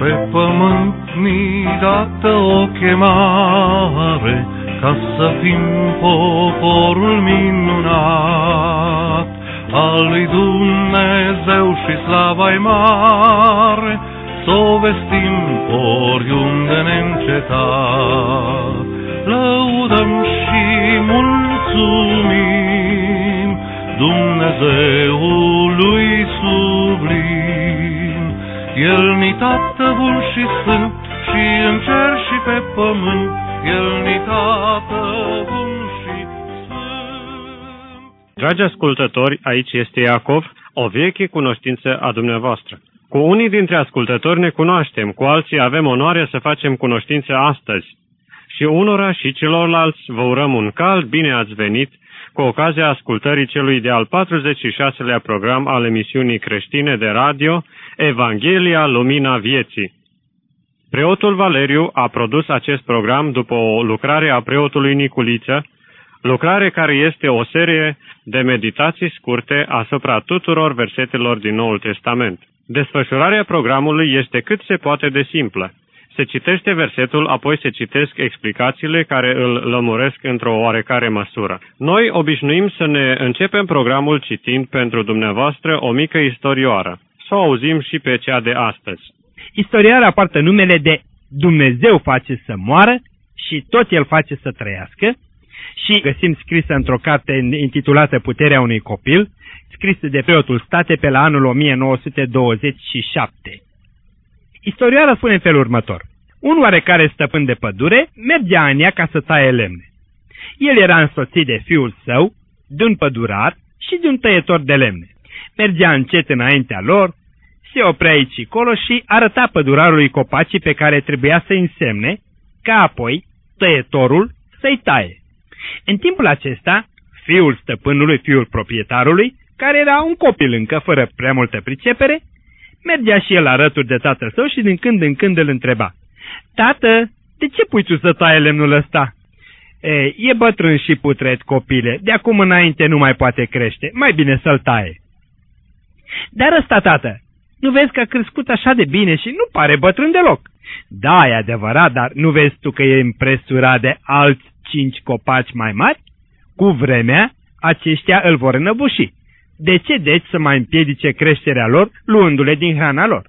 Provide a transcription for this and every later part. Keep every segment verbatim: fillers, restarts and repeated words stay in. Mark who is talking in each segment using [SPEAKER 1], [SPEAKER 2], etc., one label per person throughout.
[SPEAKER 1] Pe pământ ni dată o chemare, ca să fim poporul minunat al lui Dumnezeu și slava-i mare, s-o vestim oriunde neîncetat. Lăudăm și mulțumim Dumnezeului sublim. El-ni Tată bun și sfânt, și în cer și pe pământ, El-ni Tată bun și sfânt.
[SPEAKER 2] Dragi ascultători, aici este Iacov, o veche cunoștință a dumneavoastră. Cu unii dintre ascultători ne cunoaștem, cu alții avem onoarea să facem cunoștință astăzi. Și unora și celorlalți vă urăm un cald bine ați venit cu ocazia ascultării celui de-al patruzeci și șaselea program al emisiunii creștine de radio Evanghelia Lumina Vieții. Preotul Valeriu a produs acest program după o lucrare a preotului Niculiță, lucrare care este o serie de meditații scurte asupra tuturor versetelor din Noul Testament. Desfășurarea programului este cât se poate de simplă. Se citește versetul, apoi se citesc explicațiile care îl lămuresc într-o oarecare măsură. Noi obișnuim să ne începem programul citind pentru dumneavoastră o mică istorioară. Să o auzim și pe cea de astăzi.
[SPEAKER 3] Istorioara poartă numele de Dumnezeu face să moară și tot El face să trăiască și găsim scrisă într-o carte intitulată Puterea unui copil, scrisă de preotul State pe la anul o mie nouă sute douăzeci și șapte. Istorioara spune în felul următor. Un oarecare stăpân de pădure mergea în ea ca să taie lemne. El era însoțit de fiul său, de un pădurar și de un tăietor de lemne. Mergea încet înaintea lor, se oprea aici și colo și arăta pădurarului copacii pe care trebuia să-i însemne, ca apoi tăietorul să-i taie. În timpul acesta, fiul stăpânului, fiul proprietarului, care era un copil încă fără prea multă pricepere, mergea și el alături de tatăl său și din când în când îl întreba. Tată, de ce pui tu să taie lemnul ăsta? E, e bătrân și putred, copile, de acum înainte nu mai poate crește, mai bine să-l taie. Dar ăsta, tată, nu vezi că a crescut așa de bine și nu pare bătrân deloc? Da, e adevărat, dar nu vezi tu că e împresurat de alți cinci copaci mai mari? Cu vremea, aceștia îl vor înăbuși. De ce deci să mai împiedice creșterea lor, luându-le din hrana lor?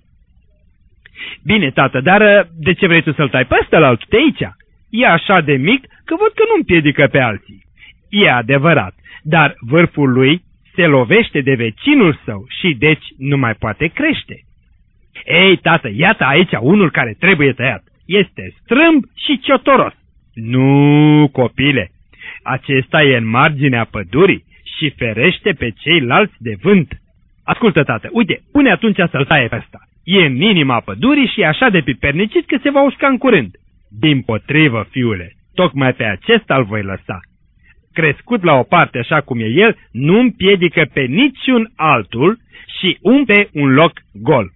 [SPEAKER 3] Bine, tată, dar de ce vrei tu să-l tai pe ăstălaltul de aici? E așa de mic că văd că nu împiedică pe alții. E adevărat, dar vârful lui se lovește de vecinul său și deci nu mai poate crește. Ei, tată, iată aici unul care trebuie tăiat. Este strâmb și ciotoros. Nu, copile, acesta e în marginea pădurii și ferește pe ceilalți de vânt. Ascultă, tată, uite, pune atunci să-l taie pe ăsta. E în inima pădurii și e așa de pipernicit că se va usca în curând. Dimpotrivă, fiule, tocmai pe acesta îl voi lăsa. Crescut la o parte așa cum e el, nu împiedică pe niciun altul și umple un loc gol.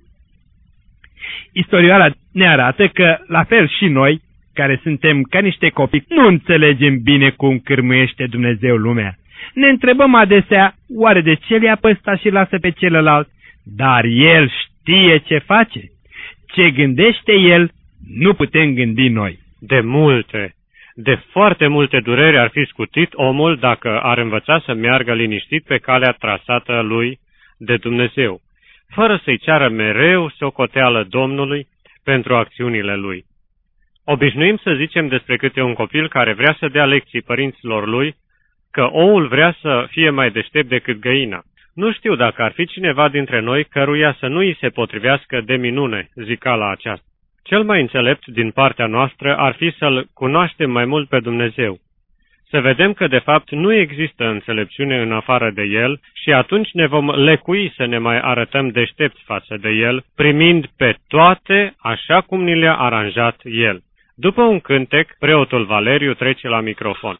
[SPEAKER 3] Istorioara ne arată că, la fel și noi, care suntem ca niște copii, nu înțelegem bine cum cârmuiește Dumnezeu lumea. Ne întrebăm adesea, oare de ce le-a pe ăsta și lasă pe celălalt? Dar El știe ce face. Ce gândește El, nu putem gândi noi.
[SPEAKER 2] De multe, de foarte multe dureri ar fi scutit omul dacă ar învăța să meargă liniștit pe calea trasată lui de Dumnezeu, fără să-i ceară mereu socoteală Domnului pentru acțiunile lui. Obișnuim să zicem despre câte un copil care vrea să dea lecții părinților lui că oul vrea să fie mai deștept decât găina. Nu știu dacă ar fi cineva dintre noi căruia să nu îi se potrivească de minune zicala aceasta. Cel mai înțelept din partea noastră ar fi să-L cunoaștem mai mult pe Dumnezeu. Să vedem că de fapt nu există înțelepciune în afară de El și atunci ne vom lecui să ne mai arătăm deștepți față de El, primind pe toate așa cum ni le-a aranjat El. După un cântec, preotul Valeriu trece la microfon.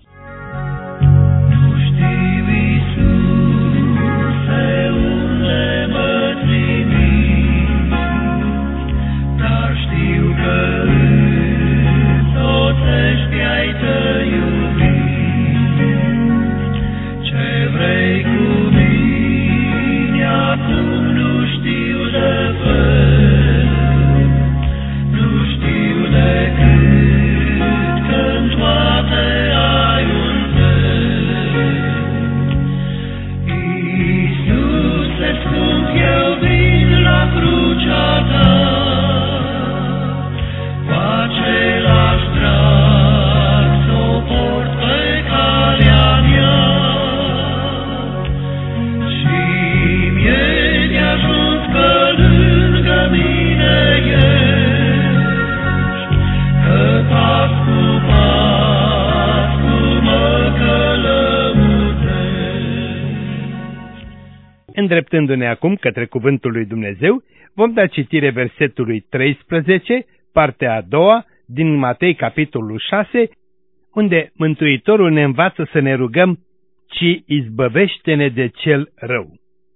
[SPEAKER 3] Îndreptându-ne acum către cuvântul lui Dumnezeu, vom da citire versetului treisprezece, partea a doua, din Matei, capitolul șase, unde Mântuitorul ne învață să ne rugăm: ci izbăvește-ne de cel rău.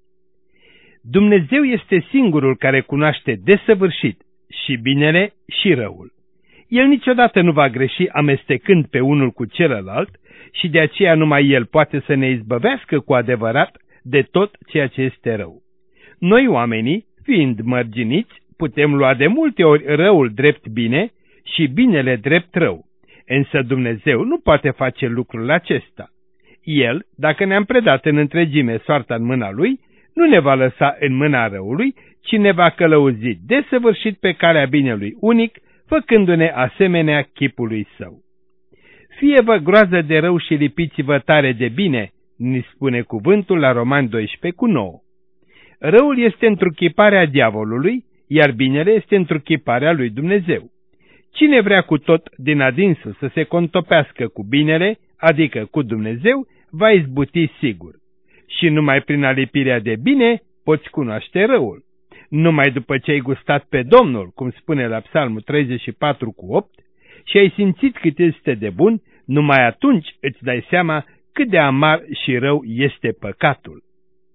[SPEAKER 3] Dumnezeu este singurul care cunoaște desăvârșit și binele și răul. El niciodată nu va greși amestecând pe unul cu celălalt și de aceea numai El poate să ne izbăvească cu adevărat de tot ceea ce este rău. Noi oamenii, fiind mărginiți, putem lua de multe ori răul drept bine și binele drept rău, însă Dumnezeu nu poate face lucrul acesta. El, dacă ne-am predat în întregime soarta în mâna Lui, nu ne va lăsa în mâna răului, ci ne va călăuzi desăvârșit pe calea binelui unic, făcându-ne asemenea chipului Său. Fie-vă groază de rău și lipiți-vă tare de bine, ni spune cuvântul la Romani doisprezece cu nouă. Răul este întruchiparea diavolului, iar binele este întruchiparea lui Dumnezeu. Cine vrea cu tot din adinsul să se contopească cu binele, adică cu Dumnezeu, va izbuti sigur. Și numai prin alipirea de bine poți cunoaște răul. Numai după ce ai gustat pe Domnul, cum spune la Psalmul treizeci și patru cu opt, și ai simțit cât este de bun, numai atunci îți dai seama cât de amar și rău este păcatul.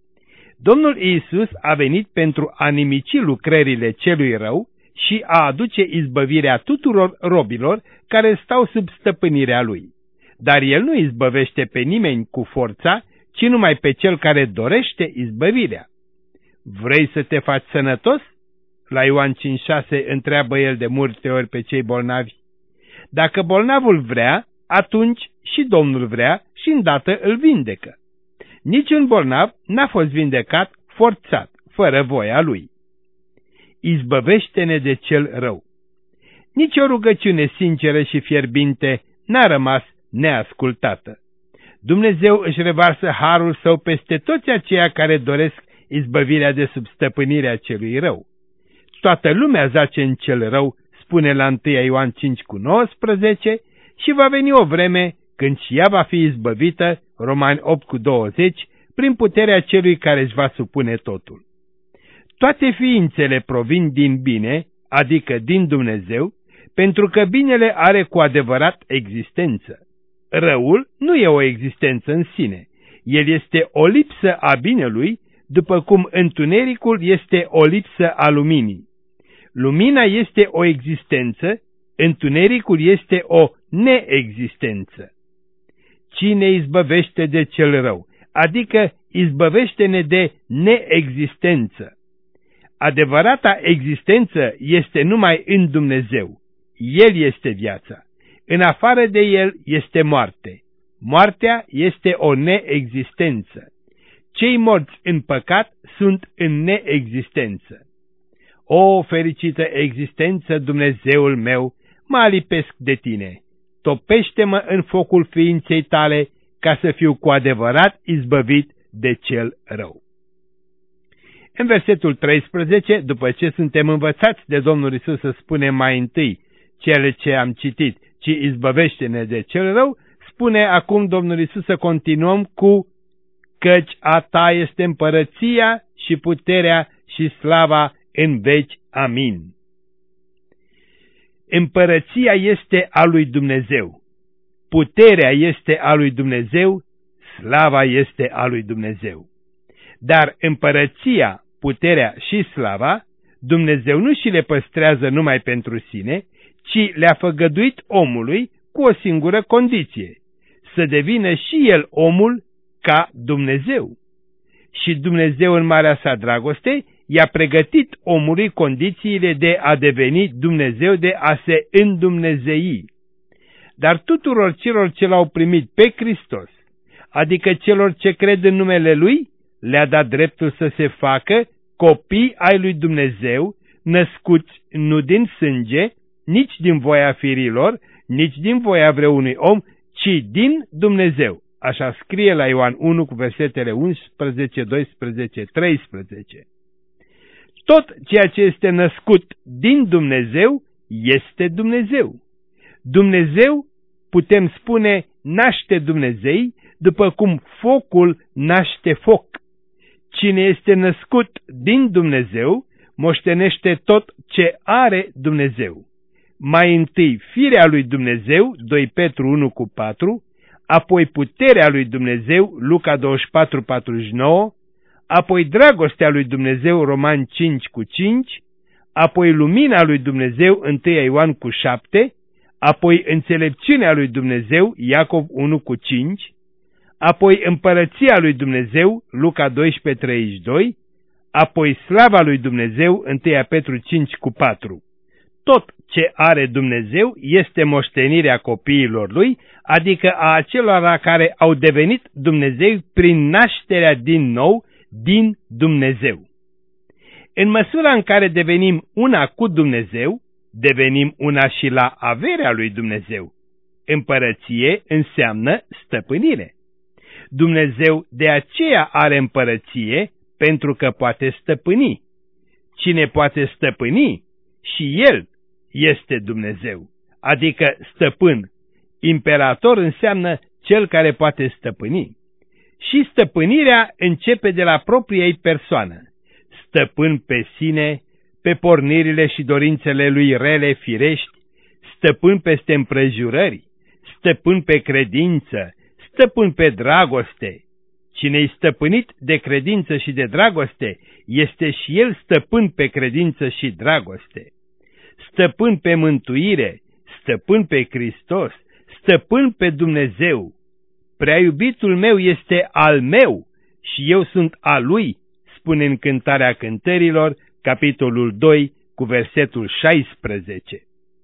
[SPEAKER 3] Domnul Iisus a venit pentru a nimici lucrările celui rău și a aduce izbăvirea tuturor robilor care stau sub stăpânirea Lui. Dar El nu izbăvește pe nimeni cu forța, ci numai pe cel care dorește izbăvirea. Vrei să te faci sănătos? La Ioan cinci șase întreabă El de multe ori pe cei bolnavi. Dacă bolnavul vrea, atunci și Domnul vrea și îndată îl vindecă. Niciun bolnav n-a fost vindecat forțat, fără voia Lui. Izbăvește-ne de cel rău. Nici o rugăciune sinceră și fierbinte n-a rămas neascultată. Dumnezeu își revarsă harul Său peste toți aceia care doresc izbăvirea de sub stăpânirea celui rău. Toată lumea zace în cel rău, spune la întâi Ioan cinci cu nouăsprezece, și va veni o vreme când și ea va fi izbăvită, Romani opt cu douăzeci, prin puterea celui care își va supune totul. Toate ființele provin din bine, adică din Dumnezeu, pentru că binele are cu adevărat existență. Răul nu e o existență în sine, el este o lipsă a binelui, după cum întunericul este o lipsă a luminii. Lumina este o existență, întunericul este o neexistență. Cine izbăvește de cel rău, adică izbăvește-ne de neexistență. Adevărata existență este numai în Dumnezeu. El este viața. În afară de El este moarte. Moartea este o neexistență. Cei morți în păcat sunt în neexistență. O fericită existență, Dumnezeul meu, mă alipesc de Tine. Topește-mă în focul ființei Tale, ca să fiu cu adevărat izbăvit de cel rău. În versetul treisprezece, după ce suntem învățați de Domnul Iisus să spunem mai întâi cele ce am citit, ci izbăvește-ne de cel rău, spune acum Domnul Iisus să continuăm cu: căci a Ta este împărăția și puterea și slava în veci. Amin. Împărăția este a lui Dumnezeu, puterea este a lui Dumnezeu, slava este a lui Dumnezeu. Dar împărăția, puterea și slava, Dumnezeu nu și le păstrează numai pentru sine, ci le-a făgăduit omului cu o singură condiție: să devină și el omul ca Dumnezeu. Și Dumnezeu în marea sa dragoste i-a pregătit omului condițiile de a deveni Dumnezeu, de a se îndumnezei. Dar tuturor celor ce l-au primit pe Hristos, adică celor ce cred în numele Lui, le-a dat dreptul să se facă copii ai lui Dumnezeu, născuți nu din sânge, nici din voia firilor, nici din voia vreunui om, ci din Dumnezeu. Așa scrie la Ioan unu cu versetele unsprezece, doisprezece, treisprezece. Tot ceea ce este născut din Dumnezeu este Dumnezeu. Dumnezeu, putem spune, naște Dumnezei, după cum focul naște foc. Cine este născut din Dumnezeu, moștenește tot ce are Dumnezeu. Mai întâi firea lui Dumnezeu, doi Petru unu cu patru, apoi puterea lui Dumnezeu, Luca douăzeci și patru patruzeci și nouă, apoi dragostea lui Dumnezeu, Romani cinci cu cinci, apoi lumina lui Dumnezeu, unu Ioan cu șapte, apoi înțelepciunea lui Dumnezeu, Iacov unu cu cinci, apoi împărăția lui Dumnezeu, Luca doisprezece treizeci și doi, apoi slava lui Dumnezeu, unu Petru cinci cu patru. Tot ce are Dumnezeu este moștenirea copiilor lui, adică a acelora care au devenit Dumnezeu prin nașterea din nou din Dumnezeu. În măsura în care devenim una cu Dumnezeu, devenim una și la averea lui Dumnezeu. Împărăție înseamnă stăpânire. Dumnezeu de aceea are împărăție, pentru că poate stăpâni. Cine poate stăpâni, și El este Dumnezeu, adică stăpân. Imperator înseamnă cel care poate stăpâni. Și stăpânirea începe de la propria ei persoană. Stăpân pe sine, pe pornirile și dorințele lui rele firești, stăpân peste împrejurări, stăpân pe credință, stăpân pe dragoste. Cine-i stăpânit de credință și de dragoste, este și el stăpân pe credință și dragoste. Stăpân pe mântuire, stăpân pe Hristos, stăpân pe Dumnezeu. Prea iubitul meu este al meu și eu sunt al lui, spune în Cântarea Cântărilor, capitolul doi, cu versetul șaisprezece.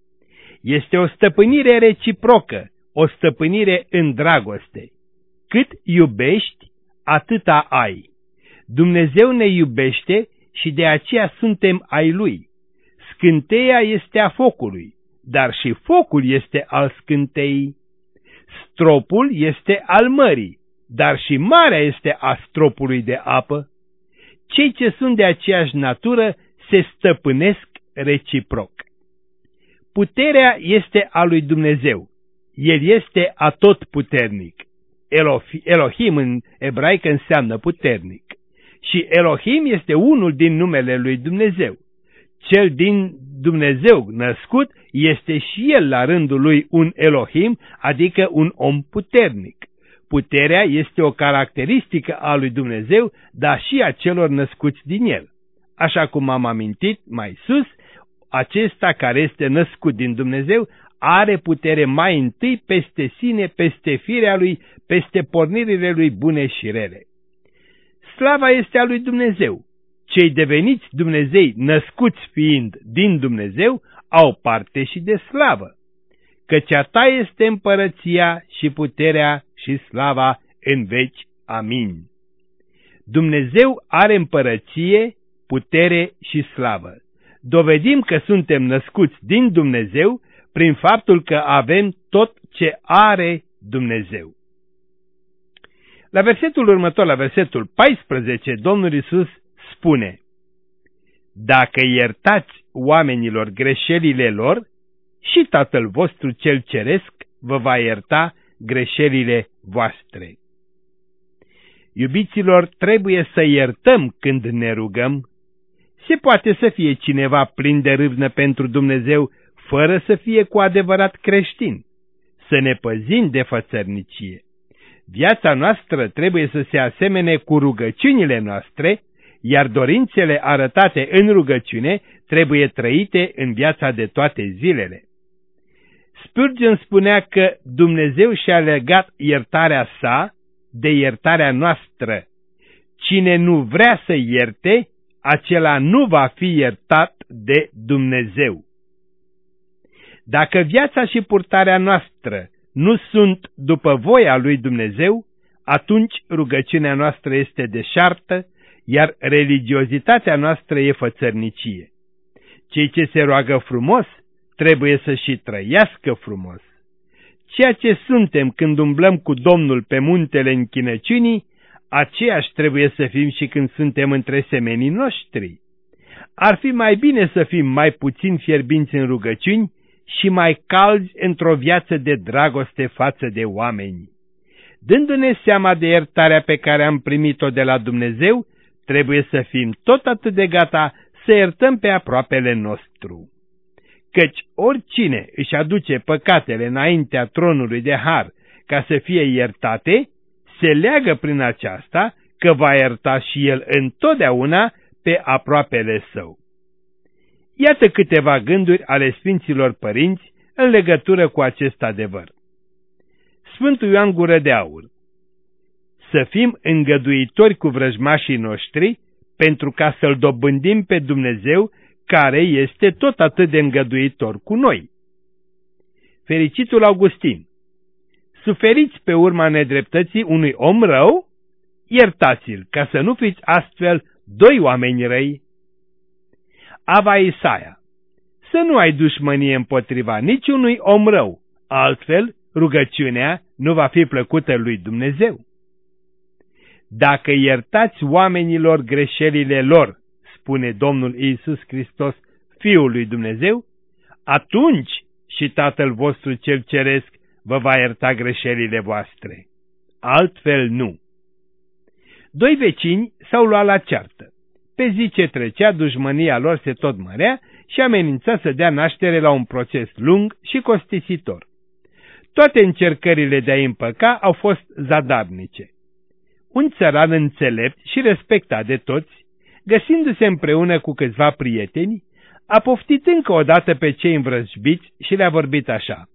[SPEAKER 3] Este o stăpânire reciprocă, o stăpânire în dragoste. Cât iubești, atâta ai. Dumnezeu ne iubește și de aceea suntem ai Lui. Scânteia este a focului, dar și focul este al scânteii. Stropul este al mării, dar și marea este a stropului de apă. Cei ce sunt de aceeași natură se stăpânesc reciproc. Puterea este a lui Dumnezeu. El este atotputernic. Elohim în ebraică înseamnă puternic. Și Elohim este unul din numele lui Dumnezeu. Cel din Dumnezeu născut este și el la rândul lui un Elohim, adică un om puternic. Puterea este o caracteristică a lui Dumnezeu, dar și a celor născuți din el. Așa cum am amintit mai sus, acesta care este născut din Dumnezeu are putere mai întâi peste sine, peste firea lui, peste pornirile lui bune și rele. Slava este a lui Dumnezeu. Cei deveniți Dumnezei, născuți fiind din Dumnezeu, au parte și de slavă. Căci a ta este împărăția și puterea și slava în veci. Amin. Dumnezeu are împărăție, putere și slavă. Dovedim că suntem născuți din Dumnezeu prin faptul că avem tot ce are Dumnezeu. La versetul următor, la versetul paisprezece, Domnul Iisus spune: Dacă iertați oamenilor greșelile lor, și Tatăl vostru cel ceresc vă va ierta greșelile voastre. Iubiților, trebuie să iertăm când ne rugăm. Se poate să fie cineva plin de râvnă pentru Dumnezeu, fără să fie cu adevărat creștin. Să ne păzim de fățărnicie. Viața noastră trebuie să se asemene cu rugăciunile noastre, iar dorințele arătate în rugăciune trebuie trăite în viața de toate zilele. Spurgeon spunea că Dumnezeu și-a legat iertarea sa de iertarea noastră. Cine nu vrea să ierte, acela nu va fi iertat de Dumnezeu. Dacă viața și purtarea noastră nu sunt după voia lui Dumnezeu, atunci rugăciunea noastră este deșartă, iar religiozitatea noastră e fățărnicie. Cei ce se roagă frumos trebuie să și trăiască frumos. Ceea ce suntem când umblăm cu Domnul pe muntele închinăciunii, aceeași trebuie să fim și când suntem între semenii noștri. Ar fi mai bine să fim mai puțin fierbinți în rugăciuni și mai calzi într-o viață de dragoste față de oameni. Dându-ne seama de iertarea pe care am primit-o de la Dumnezeu, trebuie să fim tot atât de gata să iertăm pe aproapele nostru. Căci oricine își aduce păcatele înaintea tronului de har ca să fie iertate, se leagă prin aceasta că va ierta și el întotdeauna pe aproapele său. Iată câteva gânduri ale Sfinților Părinți în legătură cu acest adevăr. Sfântul Ioan Gură de Aur: să fim îngăduitori cu vrăjmașii noștri, pentru ca să-L dobândim pe Dumnezeu, care este tot atât de îngăduitor cu noi. Fericitul Augustin: suferiți pe urma nedreptății unui om rău? Iertați-l, ca să nu fiți astfel doi oameni răi. Ava Isaia: să nu ai dușmănie împotriva niciunui om rău, altfel rugăciunea nu va fi plăcută lui Dumnezeu. Dacă iertați oamenilor greșelile lor, spune Domnul Iisus Hristos, Fiul lui Dumnezeu, atunci și Tatăl vostru cel ceresc vă va ierta greșelile voastre. Altfel nu. Doi vecini s-au luat la ceartă. Pe zi ce trecea, dușmânia lor se tot mărea și amenința să dea naștere la un proces lung și costisitor. Toate încercările de a-i împăca au fost zadarnice. Un țăran înțelept și respectat de toți, găsindu-se împreună cu câțiva prieteni, a poftit încă o dată pe cei învrăjbiți și le-a vorbit așa: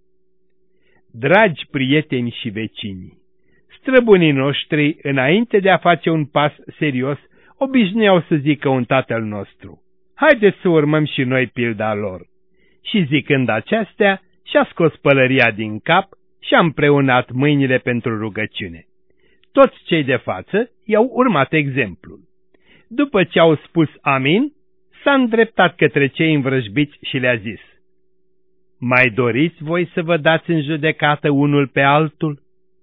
[SPEAKER 3] dragi prieteni și vecini, străbunii noștri, înainte de a face un pas serios, obișnuiau să zică un tatăl nostru: haideți să urmăm și noi pilda lor. Și zicând acestea, și-a scos pălăria din cap și-a împreunat mâinile pentru rugăciune. Toți cei de față i-au urmat exemplul. După ce au spus amin, s-a îndreptat către cei învrăjbiți și le-a zis: mai doriți voi să vă dați în judecată unul pe altul?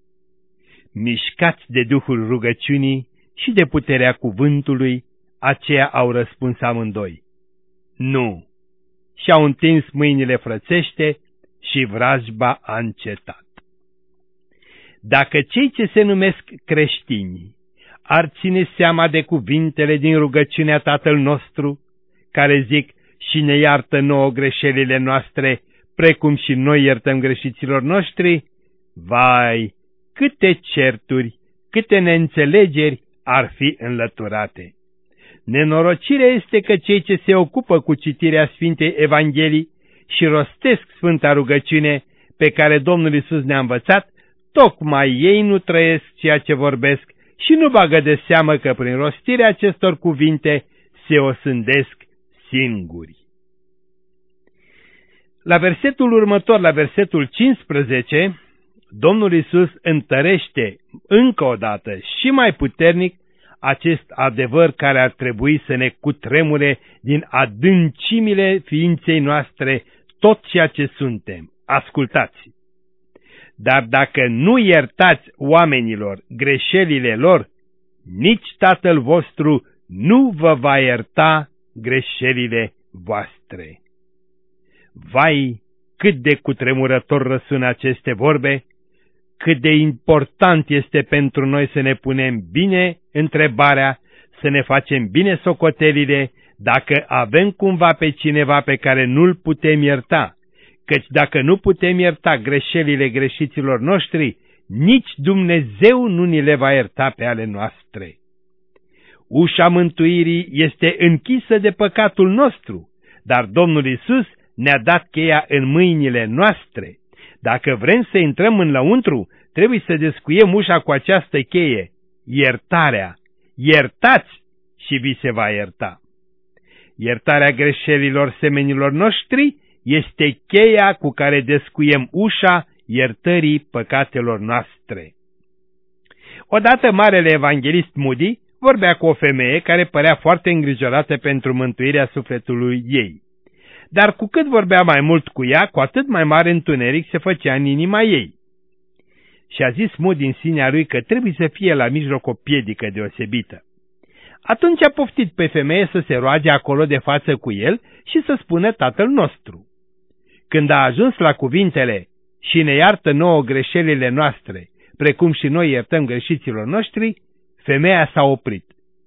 [SPEAKER 3] Mișcați de duhul rugăciunii și de puterea cuvântului, aceia au răspuns amândoi: nu. Și-au întins mâinile frățește și vrajba a încetat. Dacă cei ce se numesc creștini ar ține seama de cuvintele din rugăciunea Tatăl nostru, care zic: și ne iartă nouă greșelile noastre, precum și noi iertăm greșiților noștri, vai, câte certuri, câte neînțelegeri ar fi înlăturate. Nenorocirea este că cei ce se ocupă cu citirea Sfintei Evangelii și rostesc Sfânta Rugăciune pe care Domnul Iisus ne-a învățat, tocmai ei nu trăiesc ceea ce vorbesc și nu bagă de seamă că prin rostirea acestor cuvinte se osândesc singuri. La versetul următor, la versetul cincisprezece, Domnul Iisus întărește încă o dată și mai puternic acest adevăr care ar trebui să ne cutremure din adâncimile ființei noastre tot ceea ce suntem. Ascultați! Dar dacă nu iertați oamenilor greșelile lor, nici Tatăl vostru nu vă va ierta greșelile voastre. Vai, cât de cutremurător răsună aceste vorbe, cât de important este pentru noi să ne punem bine întrebarea, să ne facem bine socotelile, dacă avem cumva pe cineva pe care nu-l putem ierta, căci dacă nu putem ierta greșelile greșiților noștri, nici Dumnezeu nu ni le va ierta pe ale noastre. Ușa mântuirii este închisă de păcatul nostru, dar Domnul Iisus ne-a dat cheia în mâinile noastre. Dacă vrem să intrăm în lăuntru, trebuie să descuiem ușa cu această cheie: iertarea. Iertați și vi se va ierta. Iertarea greșelilor semenilor noștri este cheia cu care descuiem ușa iertării păcatelor noastre. Odată marele evanghelist Moody vorbea cu o femeie care părea foarte îngrijorată pentru mântuirea sufletului ei. Dar cu cât vorbea mai mult cu ea, cu atât mai mare întuneric se făcea în inima ei. Și a zis Moody în sinea lui că trebuie să fie la mijloc o piedică deosebită. Atunci a poftit pe femeie să se roage acolo de față cu el și să spună Tatăl nostru. Când a ajuns la cuvintele: și ne iartă nouă greșelile noastre, precum și noi iertăm greșiților noștri, femeia s-a oprit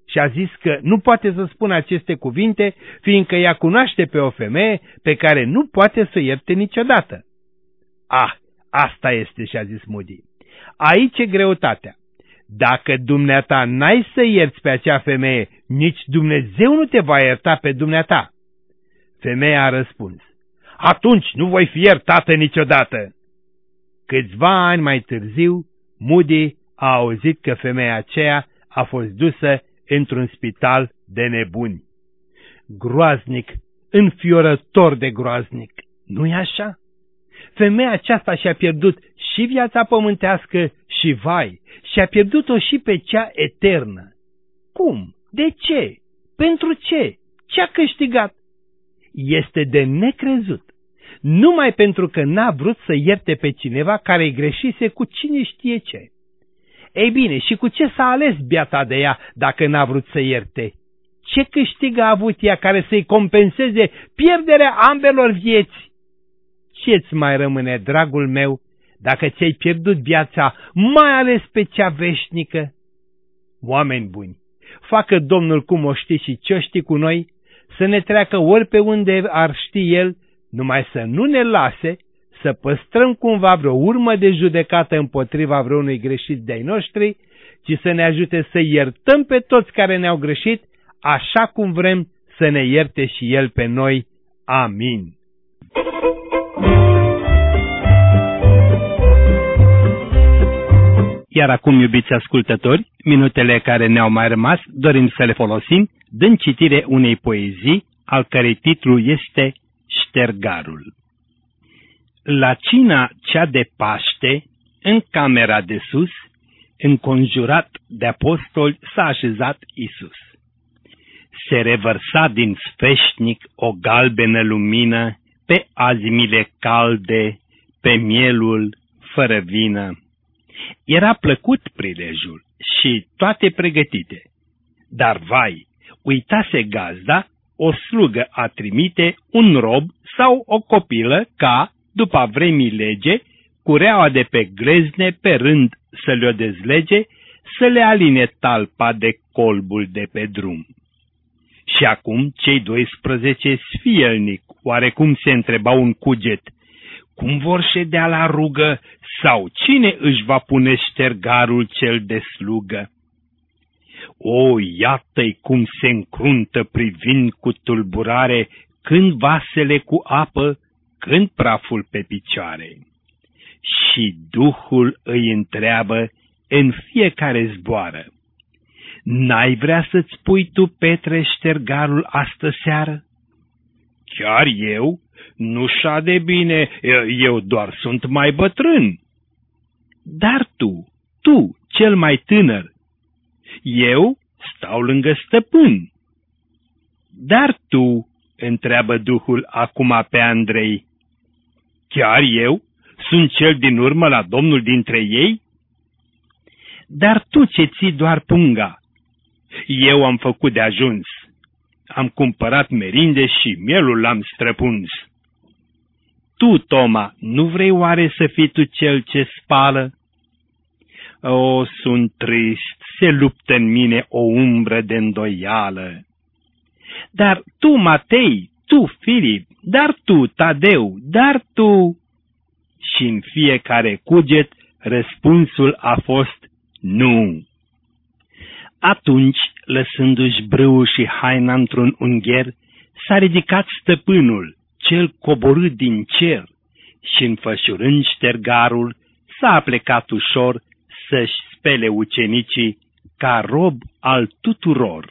[SPEAKER 3] și a zis că nu poate să spună aceste cuvinte, fiindcă ea cunoaște pe o femeie pe care nu poate să ierte niciodată. Ah, asta este, și-a zis Moody. Aici e greutatea. Dacă dumneata n-ai să ierți pe acea femeie, nici Dumnezeu nu te va ierta pe dumneata. Femeia a răspuns: atunci nu voi fi iertată niciodată. Câțiva ani mai târziu, Moody a auzit că femeia aceea a fost dusă într-un spital de nebuni. Groaznic, înfiorător de groaznic, nu-i așa? Femeia aceasta și-a pierdut și viața pământească și, vai, și-a pierdut-o și pe cea eternă. Cum? De ce? Pentru ce? Ce-a câștigat? Este de necrezut. Numai pentru că n-a vrut să ierte pe cineva care îi greșise cu cine știe ce. Ei bine, și cu ce s-a ales biata de ea dacă n-a vrut să ierte? Ce câștig a avut ea care să-i compenseze pierderea ambelor vieți? Ce-ți mai rămâne, dragul meu, dacă ți-ai pierdut viața, mai ales pe cea veșnică? Oameni buni, facă Domnul cum o ști și ce-o ști cu noi, să ne treacă ori pe unde ar ști El, numai să nu ne lase să păstrăm cumva vreo urmă de judecată împotriva vreunui greșit de-ai noștri, ci să ne ajute să iertăm pe toți care ne-au greșit, așa cum vrem să ne ierte și El pe noi. Amin.
[SPEAKER 4] Iar acum, iubiți ascultători, minutele care ne-au mai rămas dorim să le folosim dând citire unei poezii, al cărei titlu este Ștergarul. La cina cea de Paște, în camera de sus, înconjurat de apostoli, s-a așezat Iisus. Se revărsa din sfeșnic o galbenă lumină pe azimile calde, pe mielul fără vină. Era plăcut prilejul și toate pregătite, dar vai, uitase gazda o slugă a trimite un rob sau o copilă ca, după vremii lege, cureaua de pe glezne pe rând să le-o dezlege, să le aline talpa de colbul de pe drum. Și acum cei doisprezece sfielnic oarecum se întrebau un cuget, cum vor ședea la rugă sau cine își va pune ștergarul cel de slugă? O, iată-i cum se încruntă privind cu tulburare, când vasele cu apă, când praful pe picioare. Și Duhul îi întreabă în fiecare zboară, n-ai vrea să-ți pui tu, Petre, ștergarul astă seară? Chiar eu? Nu-și de bine, eu doar sunt mai bătrân. Dar tu, tu, cel mai tânăr, eu stau lângă stăpân. Dar tu, întreabă Duhul acum pe Andrei, chiar eu sunt cel din urmă la Domnul dintre ei? Dar tu ce ții doar punga, eu am făcut de ajuns, am cumpărat merinde și mielul l-am străpuns. Tu, Toma, nu vrei oare să fii tu cel ce spală? O, sunt trist, se luptă în mine o umbră de îndoială. Dar tu, Matei, tu, Filip, dar tu, Tadeu, dar tu... Și în fiecare cuget răspunsul a fost nu. Atunci, lăsându-și brâul și haina într-un ungher, s-a ridicat stăpânul, cel coborât din cer, și înfășurând ștergarul, s-a plecat ușor să-și spele ucenicii ca rob al tuturor.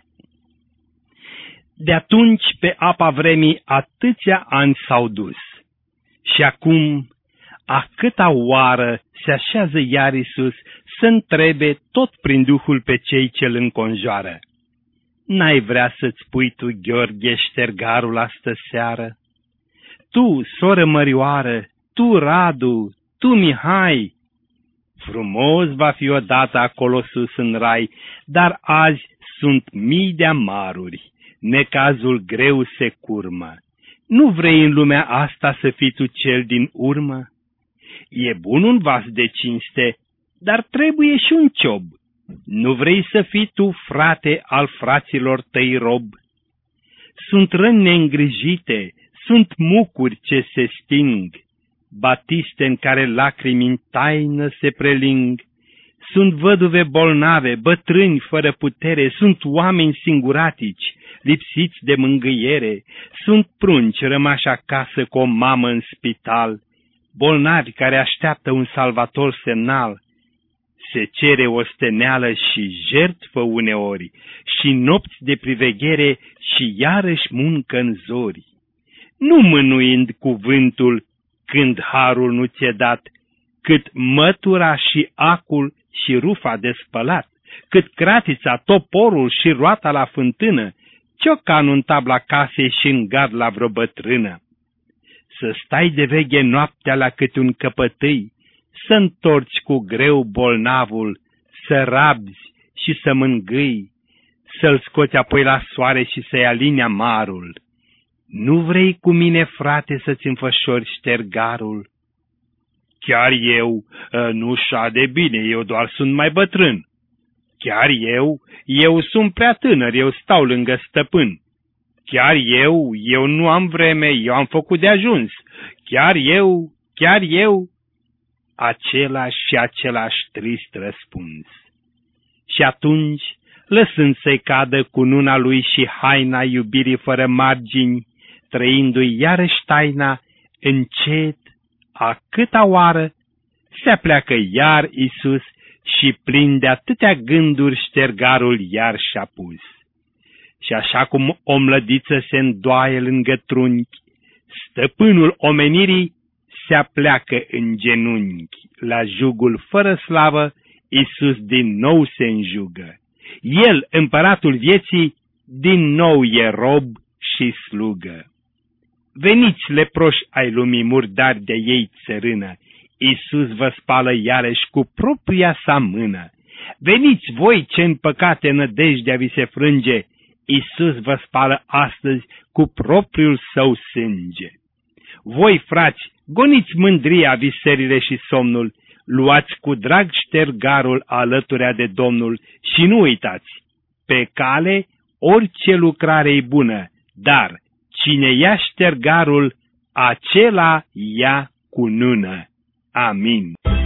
[SPEAKER 4] De atunci pe apa vremii atâția ani s-au dus și acum, a câta oară se așează iar Iisus să întrebe tot prin Duhul pe cei ce-L înconjoară. N-ai vrea să-ți pui tu, Gheorghe, ștergarul astă seară? Tu, soră Mărioară, tu, Radu, tu, Mihai, frumos va fi odată acolo sus în rai, dar azi sunt mii de amaruri, necazul greu se curmă. Nu vrei în lumea asta să fii tu cel din urmă? E bun un vas de cinste, dar trebuie și un ciob, Nu vrei să fii tu, frate, al fraților tăi rob? Sunt răni neîngrijite, sunt mucuri ce se sting, batiste în care lacrimi în taină se preling. Sunt văduve bolnave, bătrâni fără putere, sunt oameni singuratici, lipsiți de mângâiere, sunt prunci rămași acasă cu o mamă în spital, bolnavi care așteaptă un salvator semnal. Se cere osteneală și jertfă uneori, și nopți de priveghere și iarăși muncă în zori. Nu mânuind cuvântul când harul nu ți-e dat, cât mătura și acul și rufa de spălat, cât cratița, toporul și roata la fântână, ciocanul în tabla casei și în gard la vreo bătrână. Să stai de veghe noaptea la câte un căpătâi, să întorci cu greu bolnavul, să rabzi și să mângâi, să-l scoți apoi la soare și să-i alini amarul. Nu vrei cu mine, frate, să-ți înfășori ștergarul? Chiar eu nu șa de bine, eu doar sunt mai bătrân. Chiar eu, eu sunt prea tânăr, eu stau lângă stăpân. Chiar eu, eu nu am vreme, eu am făcut de ajuns. Chiar eu, chiar eu. Același și același trist răspuns. Și atunci, lăsând să-i cadă cununa lui și haina iubirii fără margini, trăindu-i iarăși taina, încet, a câta oară, se apleacă iar Iisus și plin de atâtea gânduri ștergarul iar și-a pus. Și așa cum o mlădiță se îndoaie lângă trunchi, stăpânul omenirii se apleacă în genunchi. La jugul fără slavă, Iisus din nou se înjugă. El, împăratul vieții, din nou e rob și slugă. Veniți, leproși ai lumii, murdari de ei țărână, Iisus vă spală iarăși cu propria sa mână. Veniți voi ce în păcate nădejdea vi se frânge, Iisus vă spală astăzi cu propriul său sânge. Voi, frați, goniți mândria, viserile și somnul, luați cu drag ștergarul alăturea de Domnul și nu uitați, pe cale orice lucrare-i bună, dar cine ia ștergarul, acela ia cunună. Amin.